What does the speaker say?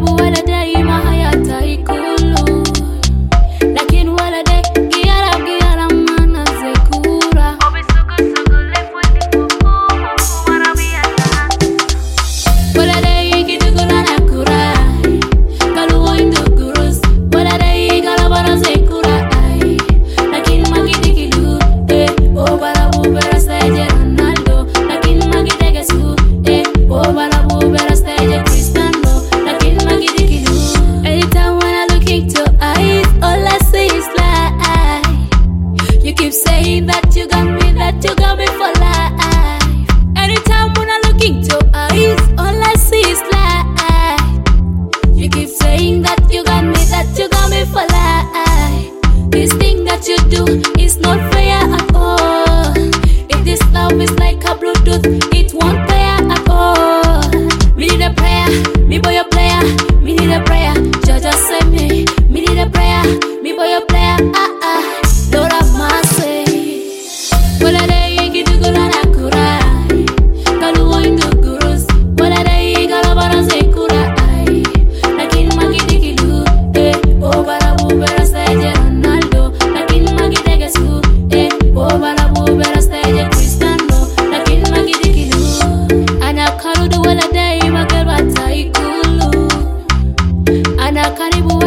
karibu wala daima hayata ikulu. Lakini wala de giyara mana zekura. Obi sugu lefundi kuku warabiya na. Wala de gidugula na kurai. Kaluwa indugurus. Wala de galabara zekura ai. Lakini magidi kilu o barabu bera stage Ronaldo. Lakini magide su o barabu bera stage Cristiano. Lakini magidi kilu. Anytime when I look into your eyes, all I see is life. You keep saying that you got me for life. Anytime when I look into your eyes, all I see is life. You keep saying that you got me for life. This thing that you do is not fair at all. If this love is like a Bluetooth, it won't pair at all. Me need a prayer, me boy a player. Me need a prayer, Jaja save me. Me need a prayer, me boy a player. Lord have mercy. Wala de gidugula na kurai. Kaluwa indugurus. Wala de galabara zekura ai. Lakini magidi kilu o barabu bera stage Ronaldo. Lakini magide gesu o barabu bera stage Cristiano. Lakini magidi kilu ana karudu wala de magerba taikulu. Ana karibu